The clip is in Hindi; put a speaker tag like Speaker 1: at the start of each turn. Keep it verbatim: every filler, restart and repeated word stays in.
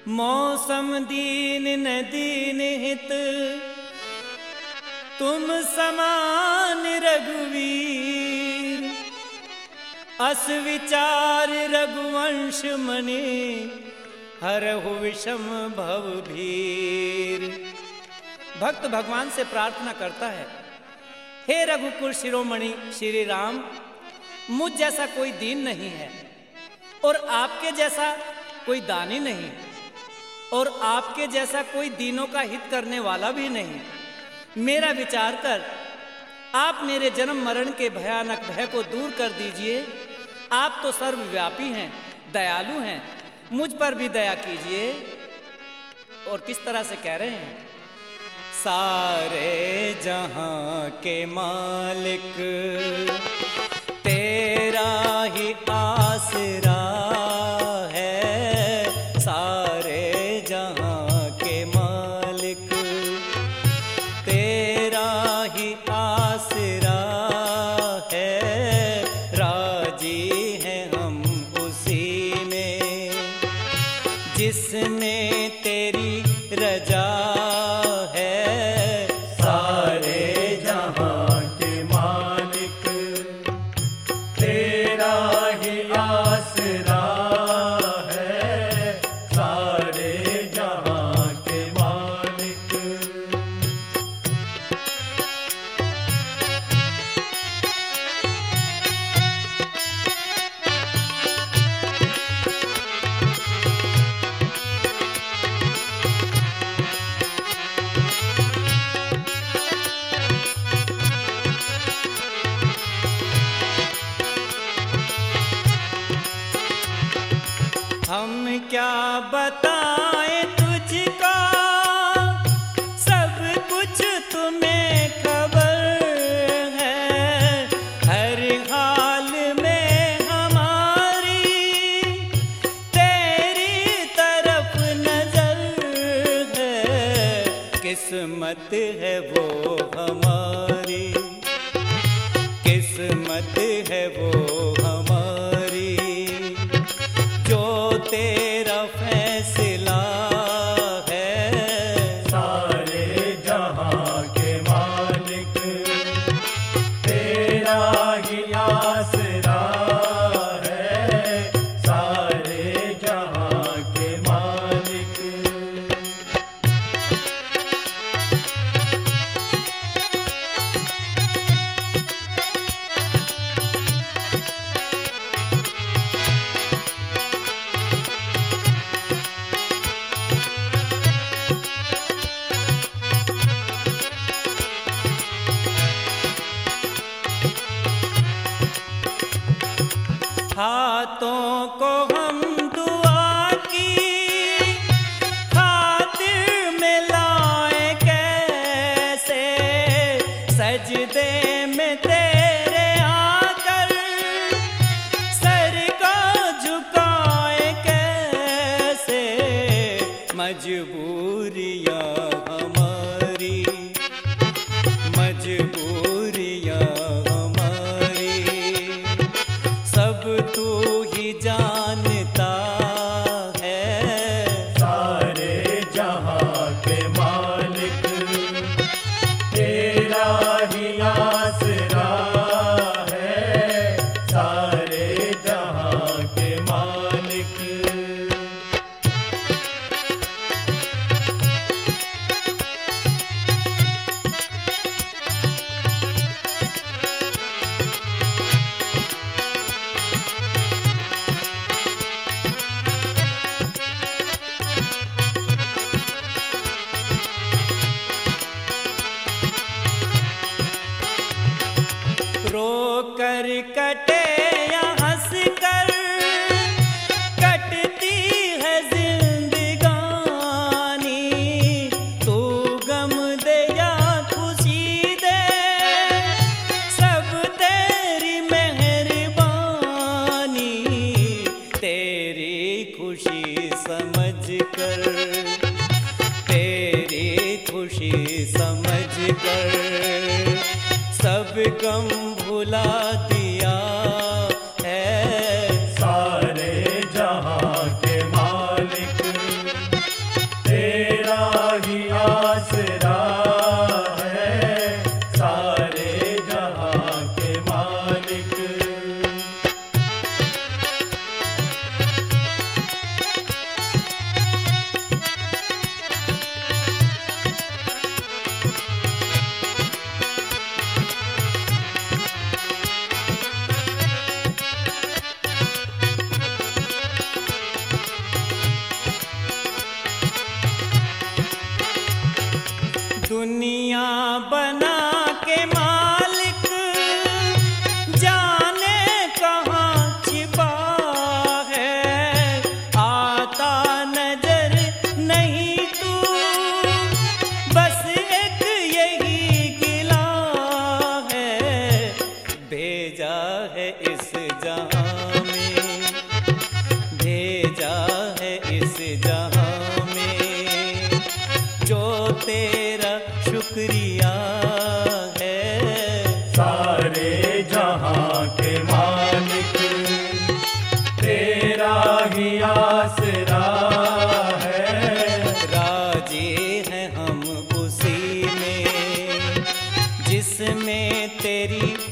Speaker 1: मौसम दीन न दीन हित तुम समान रघुवीर। अस विचार रघुवंश मने हरहु विषम भव भीर। भक्त भगवान से प्रार्थना करता है, हे रघुकुल शिरोमणि श्री राम, मुझ जैसा कोई दीन नहीं है और आपके जैसा कोई दानी नहीं और आपके जैसा कोई दीनों का हित करने वाला भी नहीं। मेरा विचार कर आप मेरे जन्म मरण के भयानक भय को दूर कर दीजिए। आप तो सर्वव्यापी हैं, दयालु हैं, मुझ पर भी दया कीजिए। और किस तरह से कह रहे हैं, सारे जहां के मालिक तेरा ही आसरा है। सारे जहां के मालिक तेरा ही आसरा है। राजी हैं हम उसी में जिसने तेरी रजा हम क्या बताएं तुझको, सब कुछ तुम्हें खबर है। हर हाल में हमारी तेरी तरफ नजर है। किस्मत है वो हमारी, किस्मत है वो हमारी, जो तेरा फैसला है।
Speaker 2: सारे जहां के मालिक तेरा ही आसरा है। सारे जहां के मालिक
Speaker 1: हाथों को हम दुआ की खातिर में लाए कैसे। सजदे में तेरे आकर सर को झुकाए कैसे। मजबूरियां हमारी, मजबूरियां तू ही जानता है।
Speaker 2: सारे जहां के मालिक तेरा ही आसरा है। सारे जहां के मालिक
Speaker 1: रो कर कटे या हंस कर कटती है जिंदगानी। तू गम दे या खुशी दे सब तेरी मेहरबानी। तेरी खुशी समझ कर, तेरी खुशी समझ कर सब गम भुला दिया है।
Speaker 2: सारे जहां के मालिक
Speaker 1: दिया है।
Speaker 2: सारे जहां के मालिक तेरा ही आसरा है।
Speaker 1: राजी हैं हम उसी में जिसमें तेरी